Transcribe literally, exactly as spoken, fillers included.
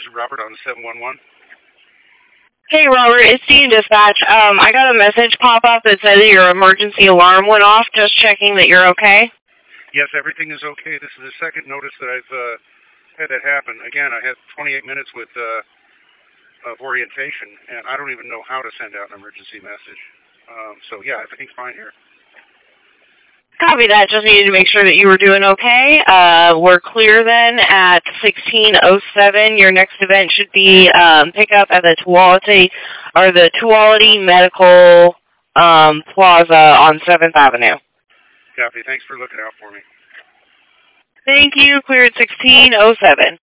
is Robert on seven one one. Hey, Robert, it's Dean Dispatch. Um, I got a message pop up that said that your emergency alarm went off. Just checking that you're okay. Yes, everything is okay. This is the second notice that I've uh, had that happen. Again, I had twenty-eight minutes with uh, of orientation, and I don't even know how to send out an emergency message. Um, so, yeah, everything's fine here. Copy that. Just needed to make sure that you were doing okay. Uh, we're clear then at sixteen oh seven. Your next event should be um, pickup at the Tuality or the Tuality Medical um, Plaza on seventh Avenue. Copy. Thanks for looking out for me. Thank you. Clear at sixteen oh seven.